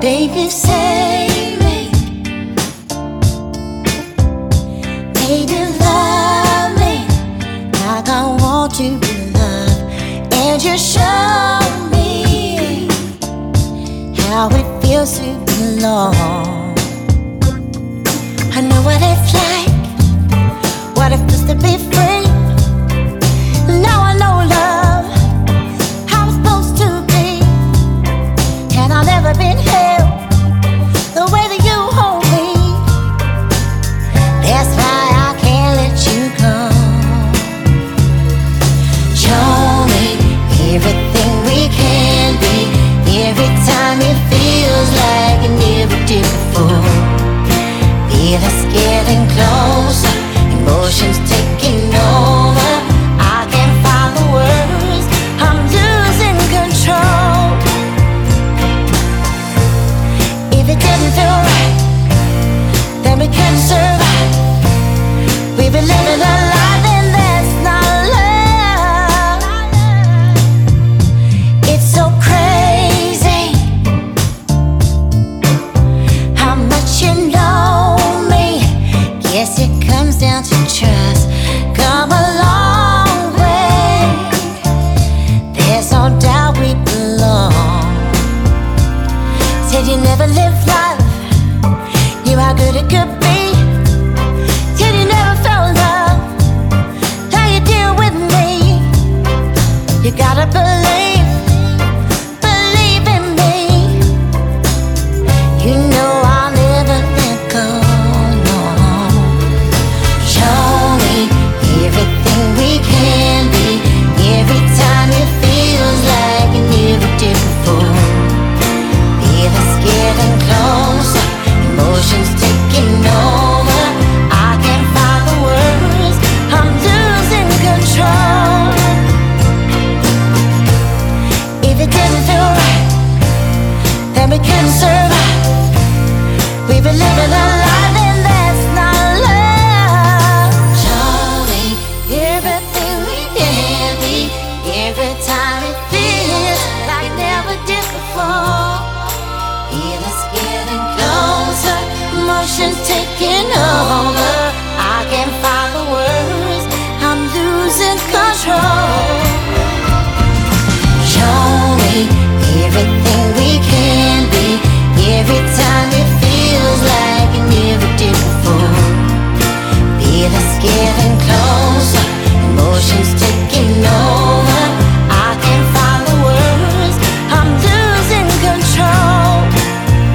Baby, save me. Baby, love me like I want to be loved. And you show me how it feels to belong. I know what it's like, what it feels to be free. Now I know love, how it's supposed to be. And I've never been held the way that you hold me. That's why I can't let you go. Show me everything we can be. Every time it feels like it never did before. Feel us getting closer, emotions taking over. I can't find the words, I'm losing control. If it didn't feel right, then we couldn't survive. We've been living a life and that's not love. It's so crazy how much you know me. Guess it comes down to trust. Come a long way, there's no doubt we belong. Said you never lived life, knew how good it could be. Said you never felt love, how you deal with me. You gotta believe in me. You know I'll never let go, no. Show me everything we can be. Every time it feels like it never did before. Feel us getting closer, emotions taking over. I can't find the words, I'm losing control. If it didn't feel right, then we couldn't survive. We've been living a life and that's not love. Show me everything we can be. Every time it feels like it never did before. Feel us getting closer, emotions taking over. I can't find the words, I'm losing control. Show me everything we can be. Every time it feels like it never did before. Feel us getting closer, emotions taking over. I can't find the words, I'm losing control.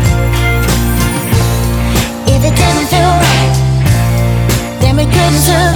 If it didn't feel right, then we couldn't survive.